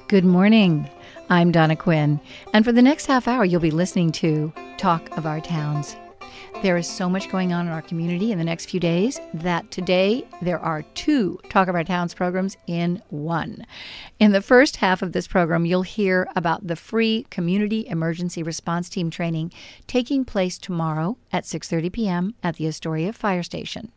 Good morning. I'm Donna Quinn, and for the next half hour, you'll be listening to Talk of Our Towns. There is so much going on in our community in the next few days that today there are 2 Talk of Our Towns programs in one. In the first half of this program, you'll hear about the free Community Emergency Response Team training taking place tomorrow at 6:30 p.m. at the Astoria Fire Station.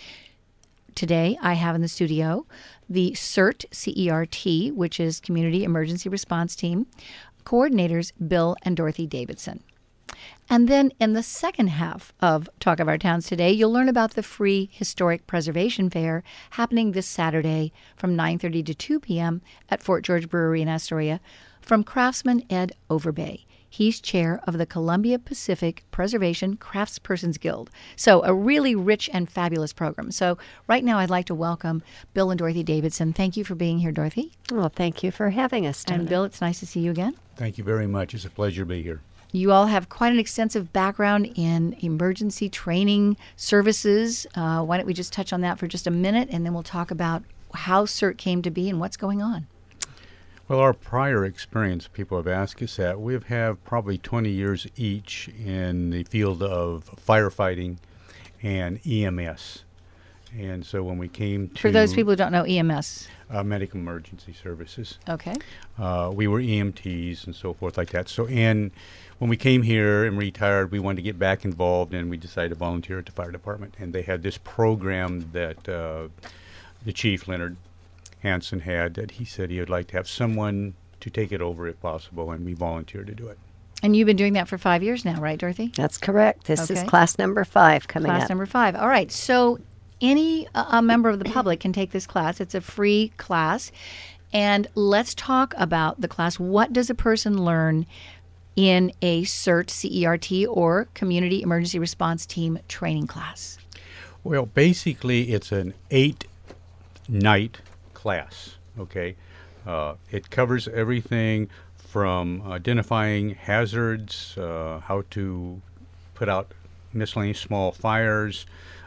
Today, I have in the studio the CERT, C-E-R-T, which is Community Emergency Response Team, coordinators Bill and Dorothy Davidson. And then in the second half of Talk of Our Towns today, you'll learn about the free Historic Preservation Fair happening this Saturday from 9:30 to 2 p.m. at Fort George Brewery in Astoria from Craftsman Ed Overbay. He's chair of the Columbia Pacific Preservation Craftspersons Guild. So a really rich and fabulous program. So right now I'd like to welcome Bill and Dorothy Davidson. Thank you for being here, Dorothy. Well, thank you for having us, Donna. And Bill, it's nice to see you again. Thank you very much. It's a pleasure to be here. You all have quite an extensive background in emergency training services. Why don't we just touch on that for just a minute, and then we'll talk about how CERT came to be and what's going on. Well, our prior experience, people have asked us that. We have probably 20 years each in the field of firefighting and EMS. And so when we came to... For those people who don't know EMS. Medical Emergency Services. Okay. We were EMTs and so forth like that. So, and when we came here and retired, we wanted to get back involved, and we decided to volunteer at the fire department. And they had this program that the chief, Leonard Hansen, had, that he said he would like to have someone to take it over if possible, and we volunteered to do it. And you've been doing that for 5 years now, right, Dorothy? That's correct. This is class number 5 coming up. Class number 5. All right. So any a member of the public can take this class. It's a free class. And let's talk about the class. What does a person learn in a CERT, C-E-R-T, or Community Emergency Response Team training class? Well, basically, it's an 8-night class, okay? It covers everything from identifying hazards, how to put out miscellaneous small fires,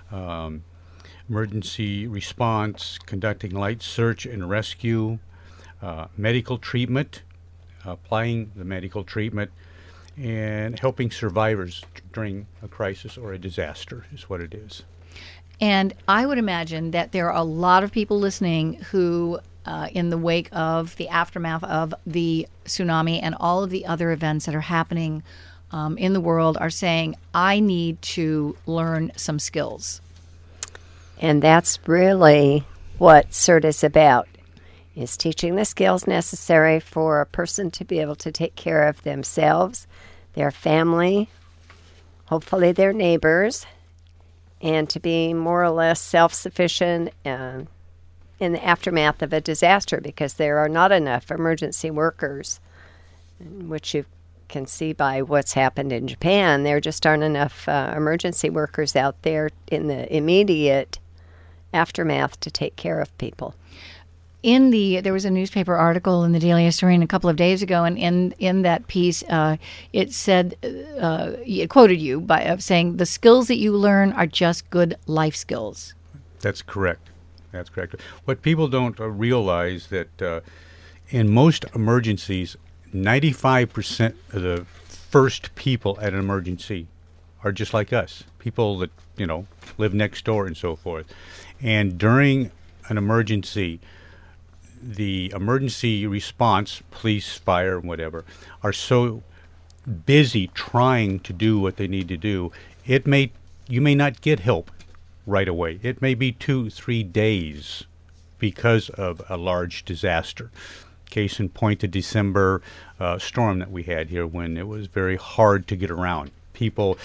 emergency response, conducting light search and rescue, medical treatment, applying the medical treatment, and helping survivors during a crisis or a disaster is what it is. And I would imagine that there are a lot of people listening who, in the wake of the aftermath of the tsunami and all of the other events that are happening in the world, are saying, I need to learn some skills. And that's really what CERT is about, is teaching the skills necessary for a person to be able to take care of themselves, their family, hopefully their neighbors, and to be more or less self-sufficient in the aftermath of a disaster, because there are not enough emergency workers, which you can see by what's happened in Japan. There just aren't enough emergency workers out there in the immediate aftermath to take care of people. There was a newspaper article in the Daily Historian a couple of days ago, and in that piece, it said, it quoted you by saying, the skills that you learn are just good life skills. That's correct. That's correct. What people don't realize that in most emergencies, 95% of the first people at an emergency are just like us, people that, live next door and so forth. And during an emergency, the emergency response, police, fire, whatever, are so busy trying to do what they need to do, you may not get help right away. It may be 2-3 days because of a large disaster. Case in point, the December storm that we had here, when it was very hard to get around. People,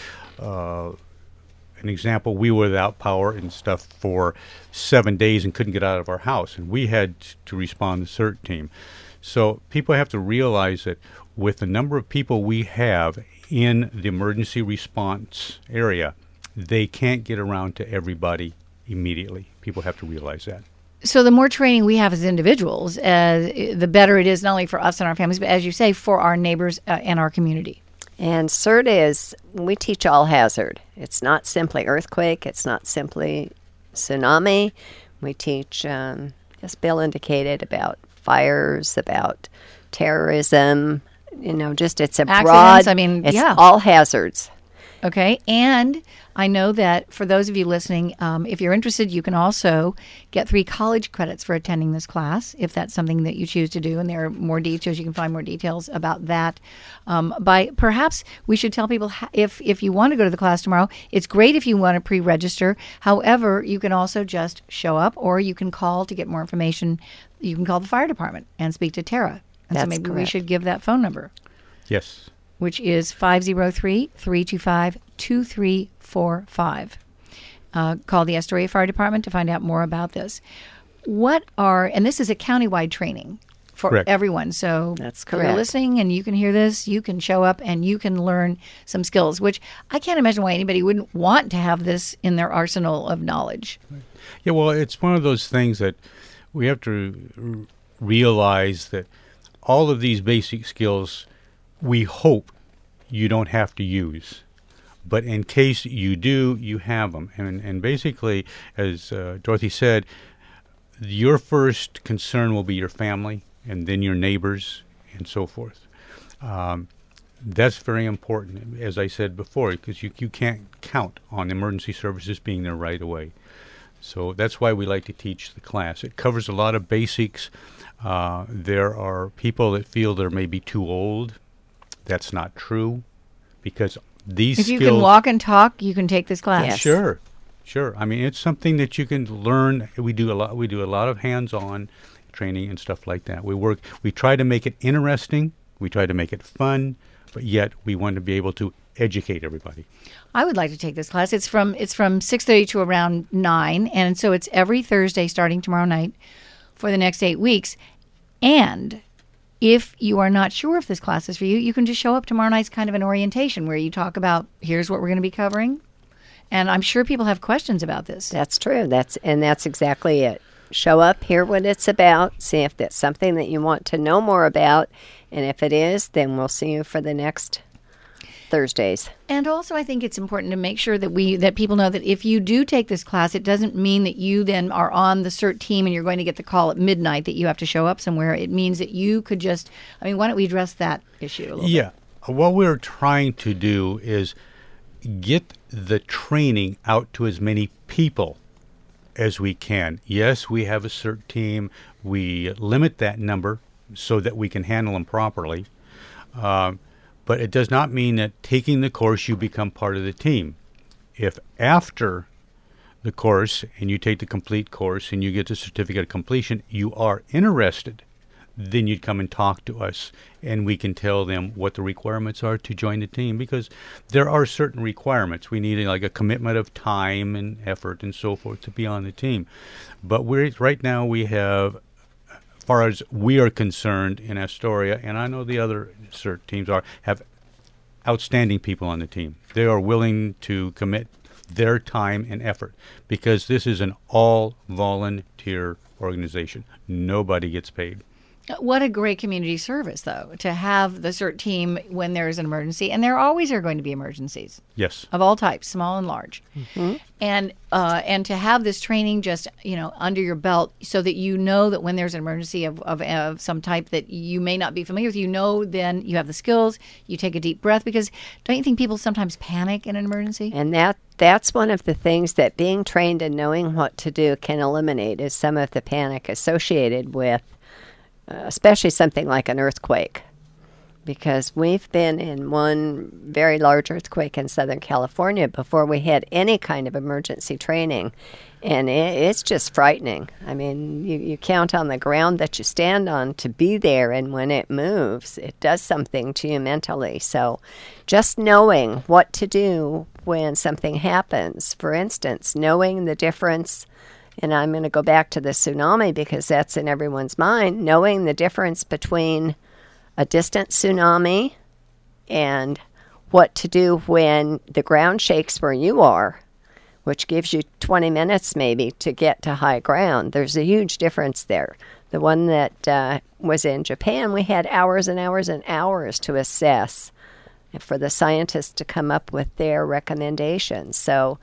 an example, we were without power and stuff for 7 days and couldn't get out of our house, and we had to respond to CERT team. So people have to realize that with the number of people we have in the emergency response area, they can't get around to everybody immediately. People have to realize that. So the more training we have as individuals, the better it is, not only for us and our families, but as you say, for our neighbors and our community. And CERT is, we teach all hazard. It's not simply earthquake. It's not simply tsunami. We teach, as Bill indicated, about fires, about terrorism. Just it's a Accidents, broad. I mean, it's yeah. all hazards. Okay, and I know that for those of you listening, if you're interested, you can also get 3 college credits for attending this class, if that's something that you choose to do. And there are more details. You can find more details about that. Perhaps we should tell people if you want to go to the class tomorrow, it's great if you want to pre-register. However, you can also just show up, or you can call to get more information. You can call the fire department and speak to Tara. And so That's maybe we correct. should give that phone number, Yes. which is 503-325-2345. Call the Astoria Fire Department to find out more about this. And this is a countywide training for Correct. everyone. So That's if you're correct. listening and you can hear this, you can show up and you can learn some skills, which I can't imagine why anybody wouldn't want to have this in their arsenal of knowledge. Yeah, well, it's one of those things that we have to realize that all of these basic skills, we hope you don't have to use. But in case you do, you have them. And basically, as Dorothy said, your first concern will be your family and then your neighbors and so forth. That's very important, as I said before, because you can't count on emergency services being there right away. So that's why we like to teach the class. It covers a lot of basics. There are people that feel they're maybe too old. That's not true, because these If skills... you can walk and talk, you can take this class. Yes. Sure. I mean, it's something that you can learn. We do a lot of hands-on training and stuff like that. We try to make it interesting. We try to make it fun, but yet we want to be able to educate everybody. I would like to take this class. It's from 6:30 to around 9, and so it's every Thursday starting tomorrow night for the next 8 weeks. And if you are not sure if this class is for you, you can just show up tomorrow night's kind of an orientation where you talk about, here's what we're going to be covering. And I'm sure people have questions about this. That's true. That's exactly it. Show up, hear what it's about, see if that's something that you want to know more about, and if it is, then we'll see you for the next Thursdays. And also, I think it's important to make sure that people know that if you do take this class, it doesn't mean that you then are on the CERT team and you're going to get the call at midnight that you have to show up somewhere. It means that you could just, why don't we address that issue a little bit? Yeah. What we're trying to do is get the training out to as many people as we can. Yes, we have a CERT team. We limit that number so that we can handle them properly. But it does not mean that taking the course you become part of the team. If after the course and you take the complete course and you get the certificate of completion, you are interested, then you'd come and talk to us and we can tell them what the requirements are to join the team, because there are certain requirements. We need like a commitment of time and effort and so forth to be on the team. But right now we have, as far as we are concerned in Astoria, and I know the other CERT teams have outstanding people on the team. They are willing to commit their time and effort because this is an all-volunteer organization. Nobody gets paid. What a great community service, though, to have the CERT team when there's an emergency. And there always are going to be emergencies. Yes. Of all types, small and large. Mm-hmm. And to have this training just, under your belt so that you know that when there's an emergency of some type that you may not be familiar with, then you have the skills, you take a deep breath, because don't you think people sometimes panic in an emergency? And that's one of the things that being trained and knowing what to do can eliminate, is some of the panic associated with especially something like an earthquake, because we've been in one very large earthquake in Southern California before we had any kind of emergency training, and it's just frightening. I mean, you count on the ground that you stand on to be there, and when it moves, it does something to you mentally. So just knowing what to do when something happens, for instance, knowing the difference. And I'm going to go back to the tsunami because that's in everyone's mind, knowing the difference between a distant tsunami and what to do when the ground shakes where you are, which gives you 20 minutes maybe to get to high ground. There's a huge difference there. The one that was in Japan, we had hours and hours and hours to assess for the scientists to come up with their recommendations. So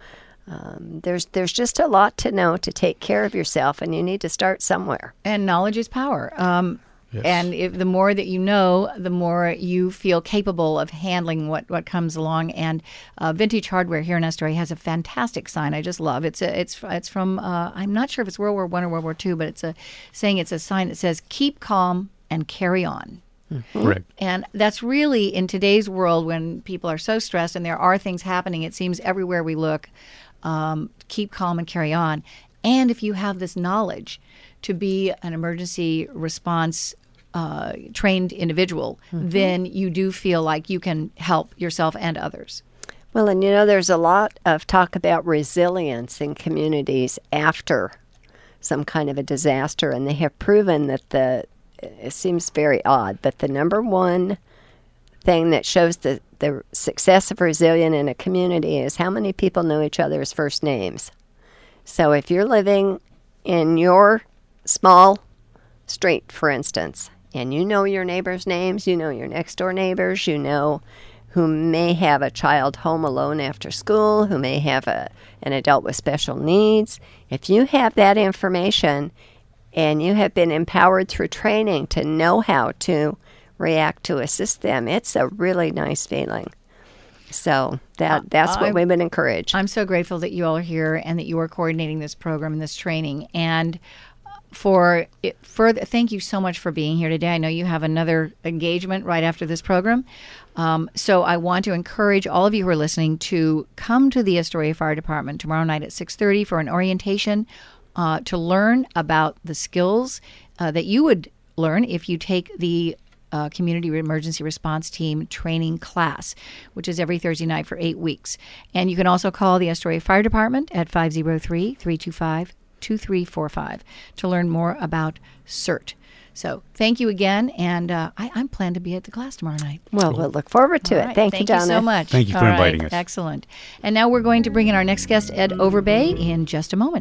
There's just a lot to know to take care of yourself, and you need to start somewhere. And knowledge is power. Yes. And the more that you know, the more you feel capable of handling what comes along. And Vintage Hardware here in Astoria has a fantastic sign I just love. It's from I'm not sure if it's World War I or World War II, but it's a sign that says "Keep calm and carry on." Correct. And that's really, in today's world when people are so stressed and there are things happening, it seems everywhere we look, keep calm and carry on. And if you have this knowledge to be an emergency response trained individual, then you do feel like you can help yourself and others. Well, and there's a lot of talk about resilience in communities after some kind of a disaster, and they have proven that it seems very odd, but the number one thing that shows the success of resilience in a community is how many people know each other's first names. So if you're living in your small street, for instance, and you know your neighbors' names, you know your next-door neighbors, you know who may have a child home alone after school, who may have an adult with special needs, if you have that information and you have been empowered through training to know how to react to assist them, it's a really nice feeling. So that's what we would encourage. I'm so grateful that you all are here and that you are coordinating this program and this training. And thank you so much for being here today. I know you have another engagement right after this program. So I want to encourage all of you who are listening to come to the Astoria Fire Department tomorrow night at 6:30 for an orientation to learn about the skills that you would learn if you take the Community Emergency Response Team training class, which is every Thursday night for 8 weeks. And you can also call the Astoria Fire Department at 503-325-2345 to learn more about CERT. So thank you again, and I plan to be at the class tomorrow night. Well, we'll look forward to it. Right. Thank you, Donna. Thank you so much. Thank you for inviting us. Excellent. And now we're going to bring in our next guest, Ed Overbay, in just a moment.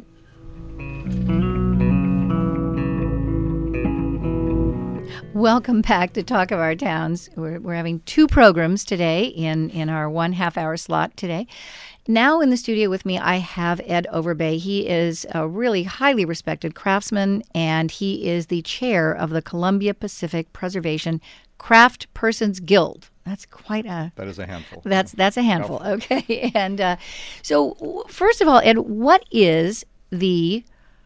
Welcome back to Talk of Our Towns. We're having two programs today in our 1.5 hour slot today. Now in the studio with me, I have Ed Overbay. He is a really highly respected craftsman, and he is the chair of the Columbia Pacific Preservation Craft Persons Guild. That's quite a... That is a handful. That's a handful. Oh. Okay. And so first of all, Ed, what is the...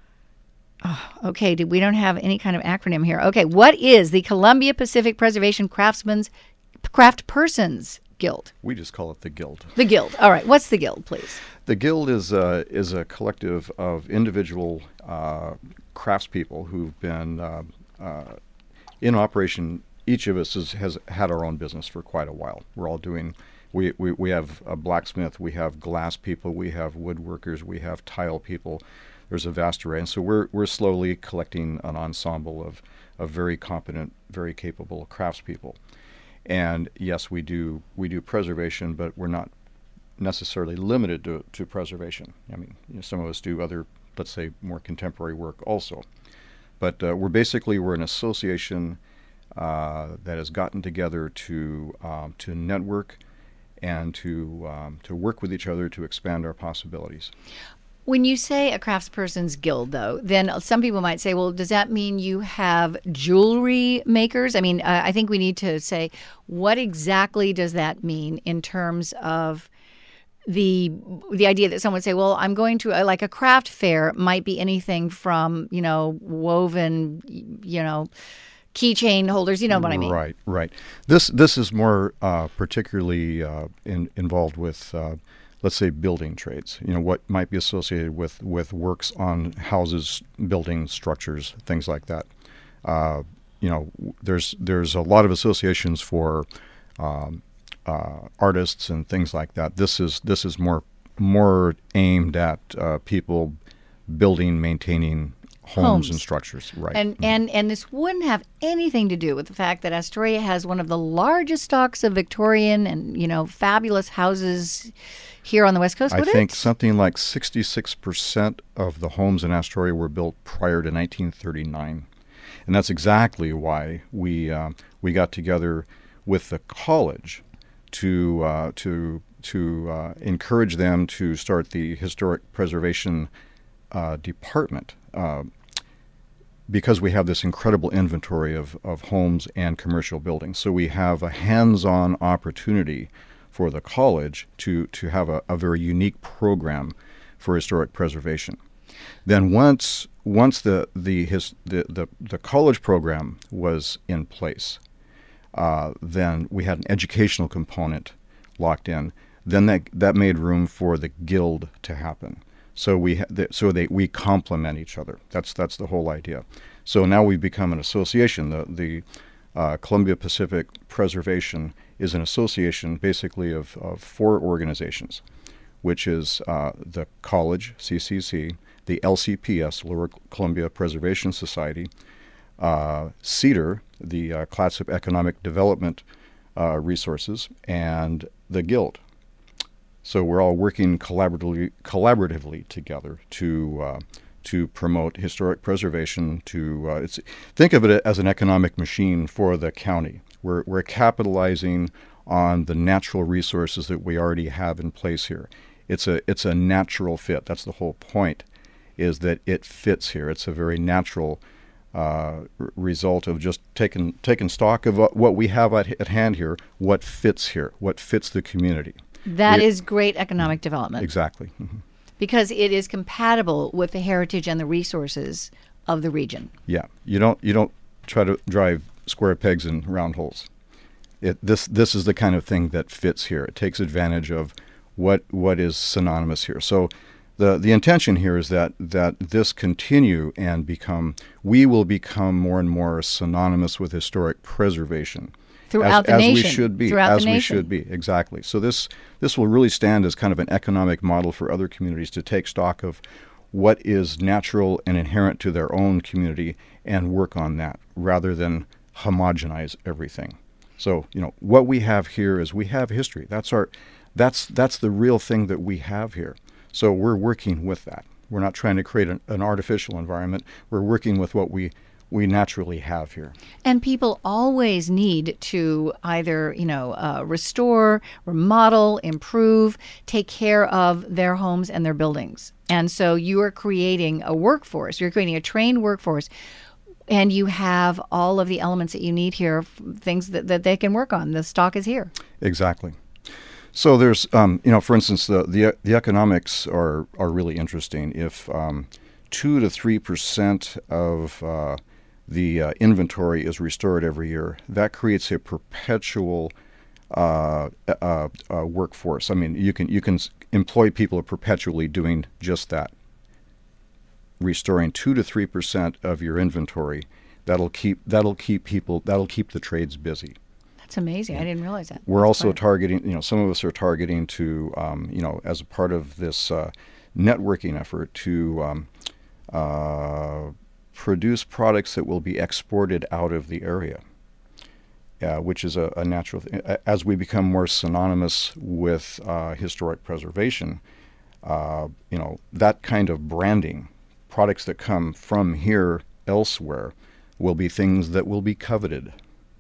we don't have any kind of acronym here. Okay, what is the Columbia Pacific Preservation Craft Persons Guild? We just call it the Guild. The Guild. All right. What's the Guild, please? The Guild is a collective of individual craftspeople who've been in operation. Each of us has had our own business for quite a while. We're all doing. We have a blacksmith. We have glass people. We have woodworkers. We have tile people. There's a vast array, and so we're slowly collecting an ensemble of very competent, very capable craftspeople. And yes, we do preservation, but we're not necessarily limited to preservation. I mean, some of us do other, let's say, more contemporary work also. But we're an association that has gotten together to network and to work with each other to expand our possibilities. When you say a craftsperson's guild, though, then some people might say, well, does that mean you have jewelry makers? I mean, I think we need to say, what exactly does that mean in terms of the idea that someone would say, well, I'm going to, like a craft fair might be anything from, woven, keychain holders, you know what I mean? Right. This is more particularly involved with... let's say building trades, what might be associated with works on houses, buildings, structures, things like that. There's a lot of associations for artists and things like that. This is more aimed at people building, maintaining homes and structures, right? And this wouldn't have anything to do with the fact that Astoria has one of the largest stocks of Victorian and fabulous houses here on the West Coast. I think something like 66% of the homes in Astoria were built prior to 1939, and that's exactly why we got together with the college to encourage them to start the historic preservation department, because we have this incredible inventory of homes and commercial buildings. So we have a hands-on opportunity for the college to have a very unique program for historic preservation. Then once the college program was in place, then we had an educational component locked in. Then that made room for the guild to happen. So we complement each other. That's the whole idea. So now we've become an association. The Columbia Pacific Preservation is an association basically of 4 organizations, which is the college, CCC, the LCPS, Lower Columbia Preservation Society, CEDAR, the Clatsop Economic Development Resources, and the Guild. So we're all working collaboratively together to promote historic preservation. Think of it as an economic machine for the county. We're capitalizing on the natural resources that we already have in place here. It's a natural fit. That's the whole point, is that it fits here. It's a very natural result of just taking stock of what we have at hand here, what fits here, what fits the community. That is great economic development. Exactly. Mm-hmm. Because it is compatible with the heritage and the resources of the region. Yeah, you don't try to drive square pegs in round holes. This is the kind of thing that fits here. It takes advantage of what is synonymous here. So the intention here is that this continue and we will become more and more synonymous with historic preservation. Throughout the nation. As we should be. As we should be, exactly. So this will really stand as kind of an economic model for other communities to take stock of what is natural and inherent to their own community and work on that rather than homogenize everything. So, what we have here is we have history. That's the real thing that we have here. So we're working with that. We're not trying to create an artificial environment. We're working with what we naturally have here. And people always need to either, restore, remodel, improve, take care of their homes and their buildings. And so you are creating a workforce. You're creating a trained workforce. And you have all of the elements that you need here, things that they can work on. The stock is here. Exactly. So there's, for instance, the economics are really interesting. If 2 to 3% of the inventory is restored every year, that creates a perpetual workforce. I mean, you can employ people perpetually doing just that. Restoring 2 to 3% of your inventory, that'll keep the trades busy. That's amazing. I didn't realize that. We're also targeting, some of us are targeting to, as a part of this networking effort, to produce products that will be exported out of the area, which is a natural thing. As we become more synonymous with historic preservation, that kind of branding, products that come from here elsewhere, will be things that will be coveted.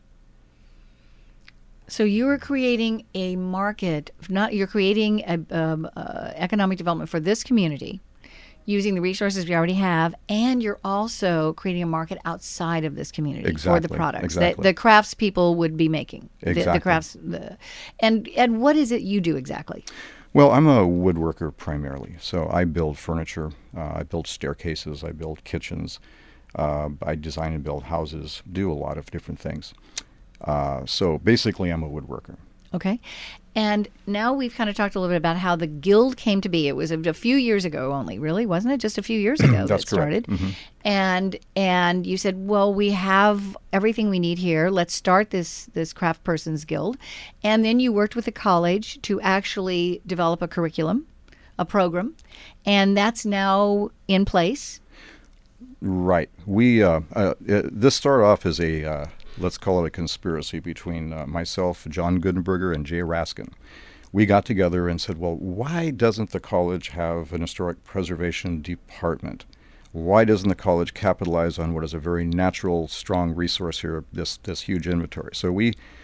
So you are creating a market, you're creating economic development for this community using the resources we already have, and you're also creating a market outside of this community for the products that the crafts people would be making. Exactly. The crafts. And what is it you do exactly? Well, I'm a woodworker primarily. So I build furniture, I build staircases, I build kitchens, I design and build houses, do a lot of different things. So basically, I'm a woodworker. Okay. And now we've kind of talked a little bit about how the Guild came to be. It was a few years ago only, really, wasn't it? Just a few years ago that started. Mm-hmm. And you said, well, we have everything we need here. Let's start this Craft Persons Guild. And then you worked with the college to actually develop a curriculum, a program, and that's now in place. Right. We this started off as a let's call it a conspiracy between myself, John Gutenberger, and Jay Raskin. We got together and said, well, why doesn't the college have an historic preservation department? Why doesn't the college capitalize on what is a very natural, strong resource here, this huge inventory? So we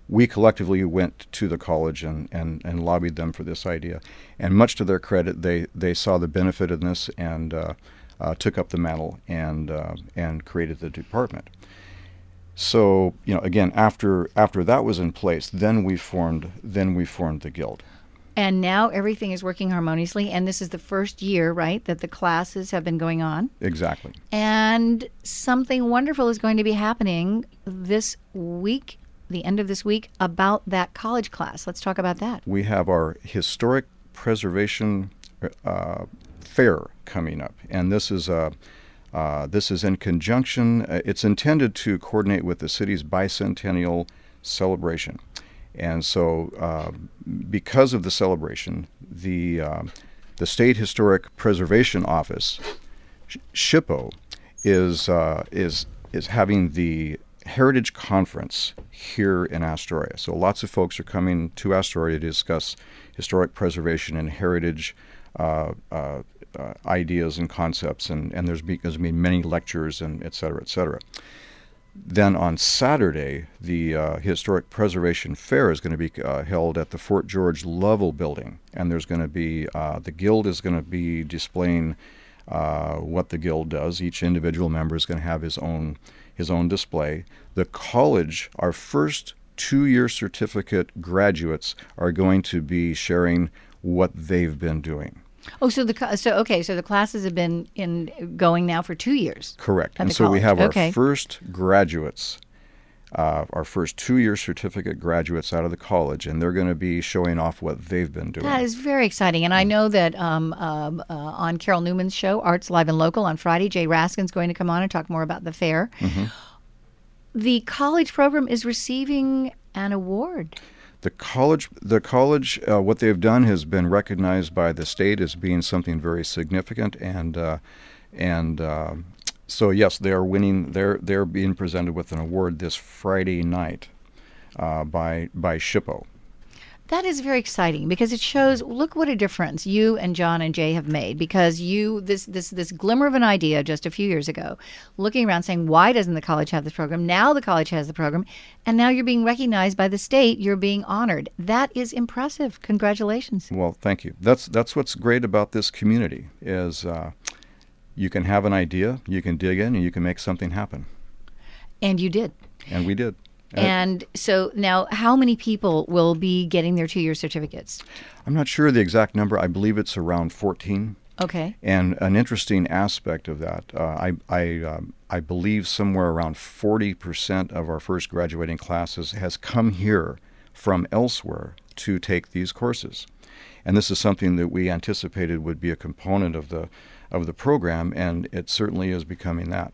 we collectively went to the college and lobbied them for this idea. And much to their credit, they saw the benefit in this and took up the mantle and created the department. So, again, after that was in place, then we formed the guild. And now everything is working harmoniously, and this is the first year, right, that the classes have been going on. Exactly. And something wonderful is going to be happening this week, the end of this week, about that college class. Let's talk about that. We have our historic preservation fair coming up, and this is in conjunction. It's intended to coordinate with the city's bicentennial celebration. And so, because of the celebration, the State Historic Preservation Office, SHPO, is having the Heritage Conference here in Astoria. So lots of folks are coming to Astoria to discuss historic preservation and heritage ideas and concepts, and there's going to be many lectures and et cetera, et cetera. Then on Saturday, the Historic Preservation Fair is going to be held at the Fort George Lovell Building, and there's going to be the Guild is going to be displaying what the Guild does. Each individual member is going to have his own display. The college, our first 2-year certificate graduates, are going to be sharing what they've been doing. Oh, so the classes have been going now for 2 years. Correct. And so college. We have our first graduates, our first 2-year certificate graduates out of the college, and they're going to be showing off what they've been doing. That is very exciting. And I know that on Carol Newman's show, Arts Live and Local, on Friday, Jay Raskin's going to come on and talk more about the fair. Mm-hmm. The college program is receiving an award. The college, what they've done has been recognized by the state as being something very significant, and so yes, they are winning. They're being presented with an award this Friday night by SHPO. That is very exciting because it shows, look what a difference you and John and Jay have made, because this glimmer of an idea just a few years ago, looking around saying, why doesn't the college have this program? Now the college has the program, and now you're being recognized by the state. You're being honored. That is impressive. Congratulations. Well, thank you. That's what's great about this community is you can have an idea, you can dig in, and you can make something happen. And you did. And we did. And so now, how many people will be getting their 2-year certificates? I'm not sure the exact number. I believe it's around 14. Okay. And an interesting aspect of that, I believe somewhere around 40% of our first graduating classes has come here from elsewhere to take these courses. And this is something that we anticipated would be a component of the program, and it certainly is becoming that.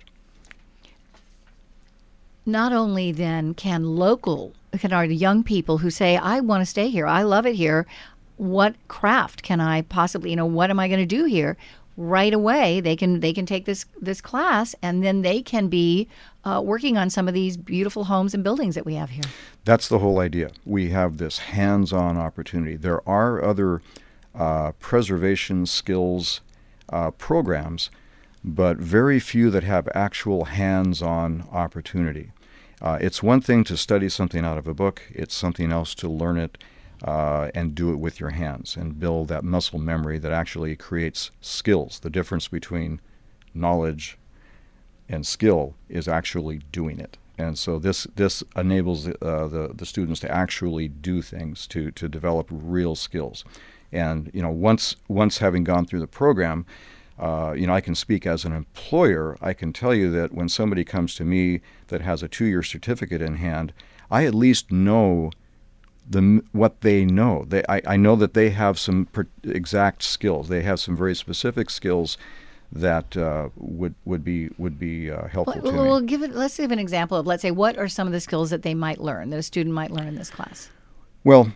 Not only then can our young people who say, I want to stay here, I love it here, what craft can I possibly, what am I going to do here? Right away, they can take this class, and then they can be working on some of these beautiful homes and buildings that we have here. That's the whole idea. We have this hands-on opportunity. There are other preservation skills programs, but very few that have actual hands-on opportunity. It's one thing to study something out of a book. It's something else to learn it and do it with your hands and build that muscle memory that actually creates skills. The difference between knowledge and skill is actually doing it. And so this enables the students to actually do things, to develop real skills. And once having gone through the program, I can speak as an employer. I can tell you that when somebody comes to me that has a 2-year certificate in hand, I at least know what they know. I know that they have some exact skills. They have some very specific skills that would be helpful to me. Let's give an example of, let's say, what are some of the skills that they might learn, that a student might learn in this class? Well,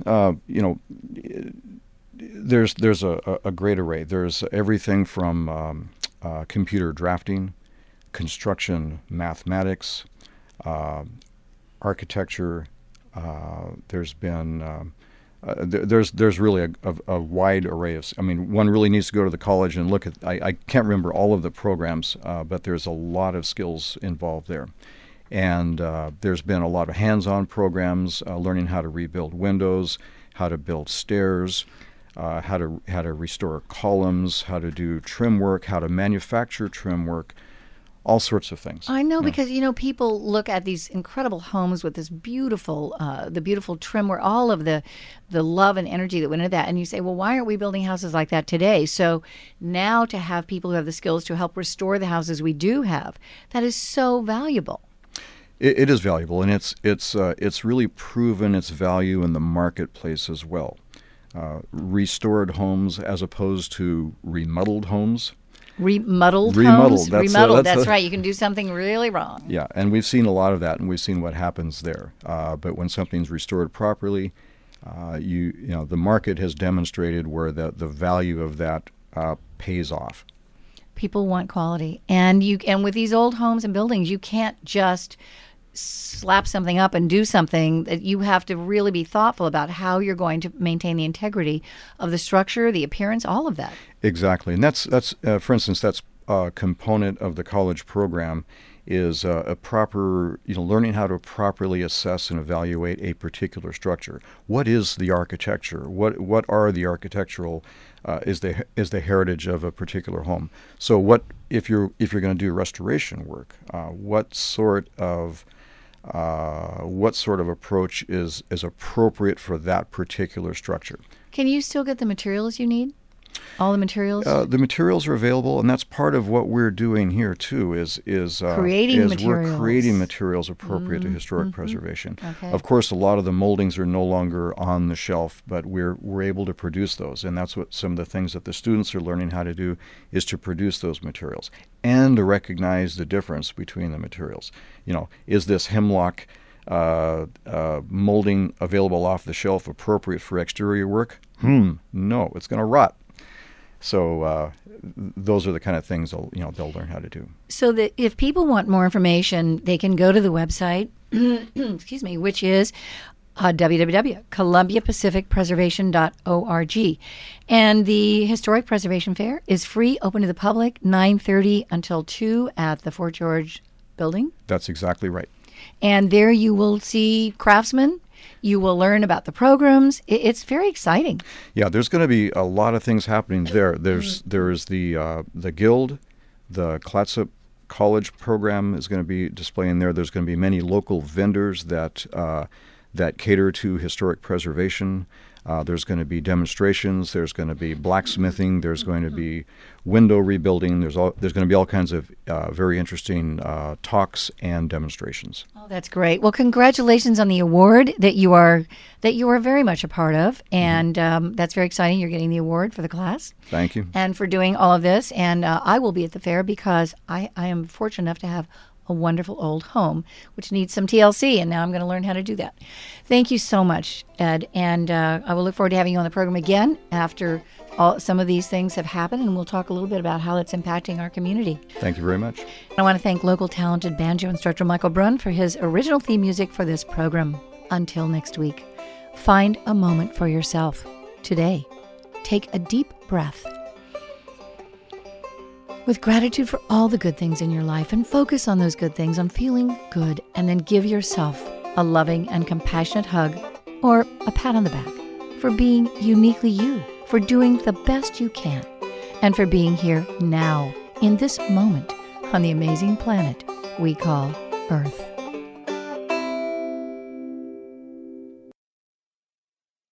there's a great array. There's everything from computer drafting, construction mathematics, architecture. There's been there's really a wide array of. I mean, one really needs to go to the college and look at. I can't remember all of the programs, but there's a lot of skills involved there. And there's been a lot of hands-on programs, learning how to rebuild windows, how to build stairs, how to restore columns, how to do trim work, how to manufacture trim work, all sorts of things. I know, because people look at these incredible homes with this beautiful, the beautiful trim work, all of the love and energy that went into that, and you say, well, why aren't we building houses like that today? So now to have people who have the skills to help restore the houses we do have, that is so valuable. It is valuable, and it's really proven its value in the marketplace as well. Restored homes as opposed to remodeled homes. Remodeled homes? That's right. You can do something really wrong. Yeah, and we've seen a lot of that, and we've seen what happens there. But when something's restored properly, the market has demonstrated where the value of that pays off. People want quality, and with these old homes and buildings, you can't just slap something up and do something. That you have to really be thoughtful about how you're going to maintain the integrity of the structure, the appearance, all of that. Exactly, and that's for instance, that's a component of the college program is a proper, learning how to properly assess and evaluate a particular structure. What is the architecture? What are the architectural is the heritage of a particular home? So what if you're going to do restoration work? What sort of approach is appropriate for that particular structure? Can you still get the materials you need? All the materials? The materials are available, and that's part of what we're doing here too. Is creating materials. We're creating materials appropriate to historic preservation. Okay. Of course, a lot of the moldings are no longer on the shelf, but we're able to produce those, and that's what some of the things that the students are learning how to do is to produce those materials and to recognize the difference between the materials. Is this hemlock molding available off the shelf appropriate for exterior work? No, it's going to rot. So those are the kind of things they'll learn how to do. So that if people want more information, they can go to the website, excuse me, which is www.columbiapacificpreservation.org. And the Historic Preservation Fair is free, open to the public, 9:30 until 2 at the Fort George building. That's exactly right. And there you will see craftsmen. You will learn about the programs. It's very exciting. Yeah, there's going to be a lot of things happening there. There is the Guild, the Clatsop College program is going to be displaying there. There's going to be many local vendors that cater to historic preservation. There's going to be demonstrations. There's going to be blacksmithing. There's going to be window rebuilding. There's going to be all kinds of very interesting talks and demonstrations. Oh, that's great. Well, congratulations on the award that you are very much a part of, and that's very exciting. You're getting the award for the class. Thank you. And for doing all of this. And I will be at the fair because I am fortunate enough to have a wonderful old home, which needs some TLC, and now I'm going to learn how to do that. Thank you so much, Ed, and I will look forward to having you on the program again after some of these things have happened, and we'll talk a little bit about how it's impacting our community. Thank you very much. I want to thank local talented banjo instructor Michael Brunn for his original theme music for this program. Until next week, find a moment for yourself today. Take a deep breath with gratitude for all the good things in your life, and focus on those good things, on feeling good, and then give yourself a loving and compassionate hug or a pat on the back for being uniquely you, for doing the best you can, and for being here now in this moment on the amazing planet we call Earth.